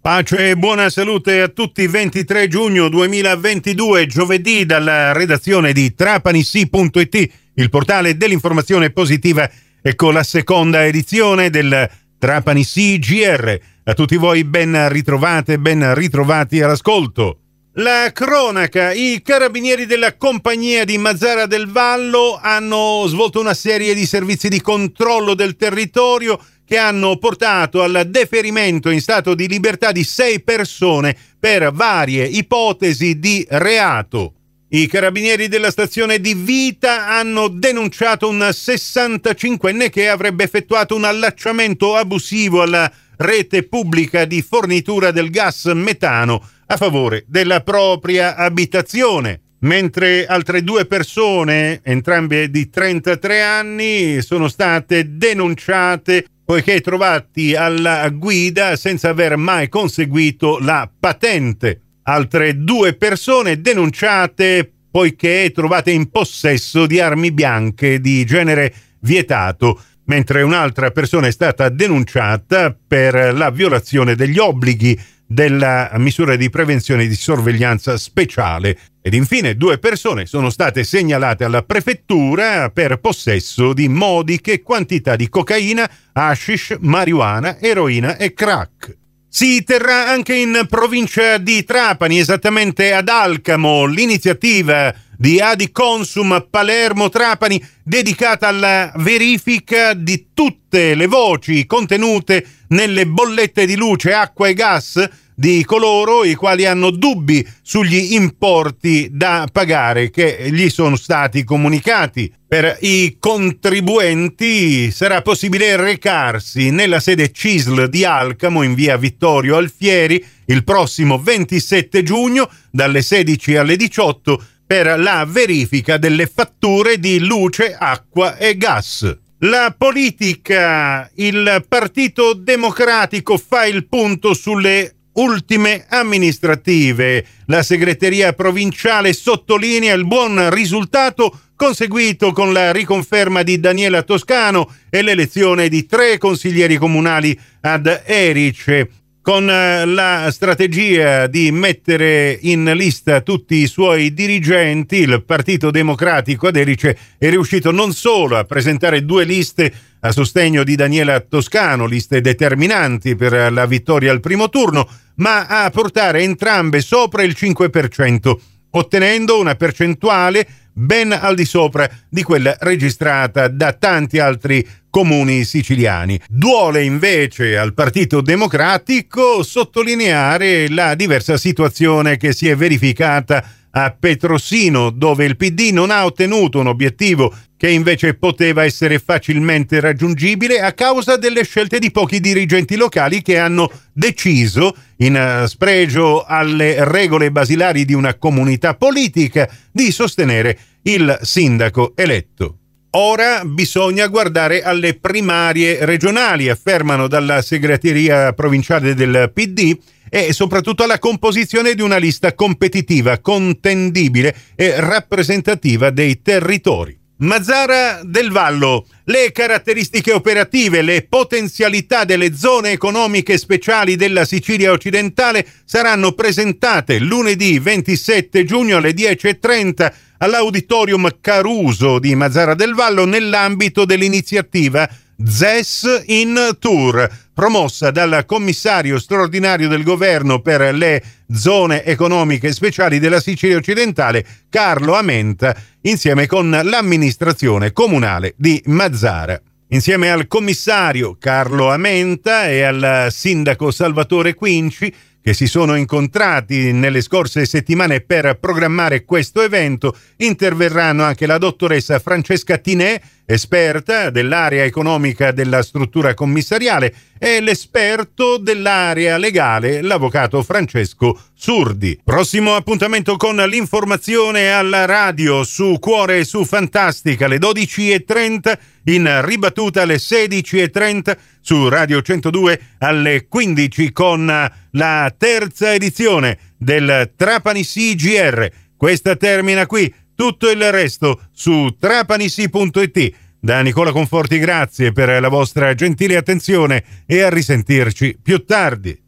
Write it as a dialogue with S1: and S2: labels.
S1: Pace e buona salute a tutti. 23 giugno 2022, giovedì, dalla redazione di trapanissi.it, il portale dell'informazione positiva, ecco la seconda edizione del Trapanissi GR. A tutti voi ben ritrovate, ben ritrovati all'ascolto. La cronaca: i carabinieri della compagnia di Mazara del Vallo hanno svolto una serie di servizi di controllo del territorio che hanno portato al deferimento in stato di libertà di 6 persone per varie ipotesi di reato. I carabinieri della stazione di Vita hanno denunciato un 65enne che avrebbe effettuato un allacciamento abusivo alla rete pubblica di fornitura del gas metano a favore della propria abitazione, mentre altre 2 persone, entrambe di 33 anni, sono state denunciate poiché trovati alla guida senza aver mai conseguito la patente. Altre 2 persone denunciate poiché trovate in possesso di armi bianche di genere vietato, mentre un'altra persona è stata denunciata per la violazione degli obblighi della misura di prevenzione e di sorveglianza speciale. Ed infine 2 persone sono state segnalate alla prefettura per possesso di modiche quantità di cocaina, hashish, marijuana, eroina e crack. Si terrà anche in provincia di Trapani, esattamente ad Alcamo, l'iniziativa di Adiconsum Palermo Trapani dedicata alla verifica di tutte le voci contenute nelle bollette di luce, acqua e gas di coloro i quali hanno dubbi sugli importi da pagare che gli sono stati comunicati. Per i contribuenti sarà possibile recarsi nella sede CISL di Alcamo in via Vittorio Alfieri il prossimo 27 giugno dalle 16 alle 18 per la verifica delle fatture di luce, acqua e gas. La politica: il Partito Democratico fa il punto sulle ultime amministrative. La segreteria provinciale sottolinea il buon risultato conseguito con la riconferma di Daniela Toscano e l'elezione di 3 consiglieri comunali ad Erice. Con la strategia di mettere in lista tutti i suoi dirigenti, il Partito Democratico ad Erice è riuscito non solo a presentare 2 liste a sostegno di Daniela Toscano, liste determinanti per la vittoria al primo turno, ma a portare entrambe sopra il 5%, ottenendo una percentuale ben al di sopra di quella registrata da tanti altri comuni siciliani. Duole invece al Partito Democratico sottolineare la diversa situazione che si è verificata a Petrosino, dove il PD non ha ottenuto un obiettivo che invece poteva essere facilmente raggiungibile a causa delle scelte di pochi dirigenti locali che hanno deciso, in spregio alle regole basilari di una comunità politica, di sostenere il sindaco eletto. Ora bisogna guardare alle primarie regionali, affermano dalla segreteria provinciale del PD, e soprattutto alla composizione di una lista competitiva, contendibile e rappresentativa dei territori. Mazara del Vallo: le caratteristiche operative, le potenzialità delle zone economiche speciali della Sicilia occidentale saranno presentate lunedì 27 giugno alle 10:30 all'Auditorium Caruso di Mazara del Vallo nell'ambito dell'iniziativa ZES in Tour, promossa dal commissario straordinario del governo per le zone economiche speciali della Sicilia occidentale, Carlo Amenta, insieme con l'amministrazione comunale di Mazara. Insieme al commissario Carlo Amenta e al sindaco Salvatore Quinci, che si sono incontrati nelle scorse settimane per programmare questo evento, interverranno anche la dottoressa Francesca Tinè, esperta dell'area economica della struttura commissariale, e l'esperto dell'area legale, l'avvocato Francesco Surdi. Prossimo appuntamento con l'informazione alla radio su Cuore e su Fantastica alle 12:30, in ribattuta alle 16:30 su Radio 102 alle 15 con la terza edizione del Trapanissi GR. Questa termina qui, tutto il resto su trapanissi.it. Da Nicola Conforti grazie per la vostra gentile attenzione e a risentirci più tardi.